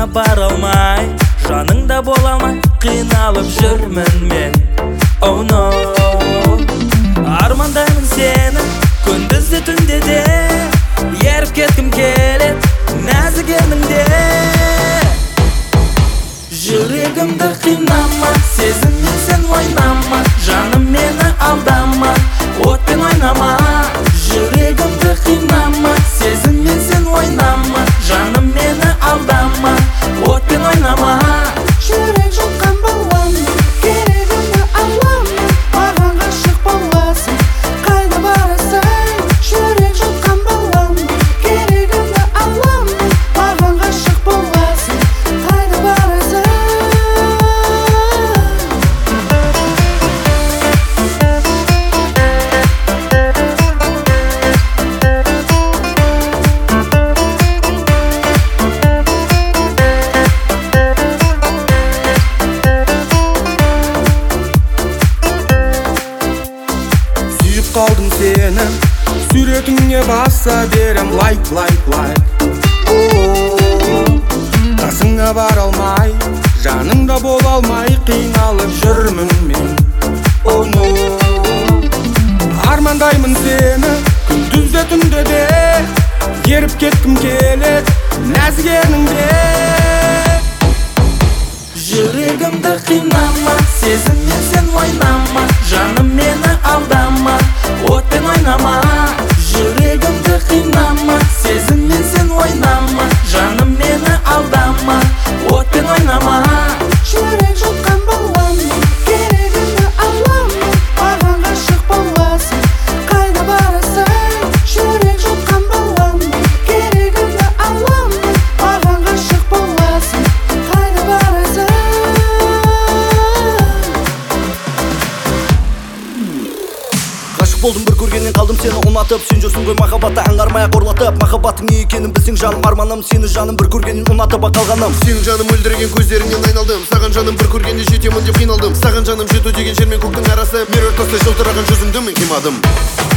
қасыңа бара алмай, жаныңда бола алмай қиналып жүрмін мен. Oh no, армандаймын сені күндіз де түнде де, еріп кеткім келеді нәзік ерніңде. Жүрегімді қинама, сезіммен сен ойнама, жаным мені алдама, отпен ойнама. Жүрегімді қинама, сезіммен сен ойнама, жаным мені алдама, отпен ойнама. Жүрек жұтқан балам, керегімді алама, маған ғашық боласың, қайда барасың? Жүрек жұтқан балам, керегімді алама, маған ғашық боласың, қайда барасың? Сүйіп қалдым сені, суретіңе баса берем лайк. Қасыңа бара алмай, жаныңда бола алмай қиналып жүрмін мен. Oh no, армандаймын сені күндіз де түнде де, еріп кеткім келеді нәзік ерніңде. Жүрегімді қинама, сезіммен сен ойнама, жаным мені алдама, отпен ойнама. Жүрегімді қинама, сезіммен сен ойнама, жаным мені алдама, отпен ойнама. Жүрек жұтқан балам, керегімді алама, маған ғашық боласың, қайда барасың? Жүрек жұтқан балам, керегімді алама, маған ғашық боласың, қайда барасың? Ғашық болдым бір көргеннен қалдым сені ұнатып, сен жүрсің ғой махаббатты аңғармай ақ ұрлатып. Махаббаттың не екенін білсең жаным арманым, сені жаным бір көргеннен ұнатып қалғаным. Сенің жаным мөлдіреген көздеріңнен айналдым, саған жаным бір көргенде жетемін деп қиналдым. Саған жаным жету деген жер мен көктің арасы, меруерт тастай жылтыраған жүзіңді мен қимадым.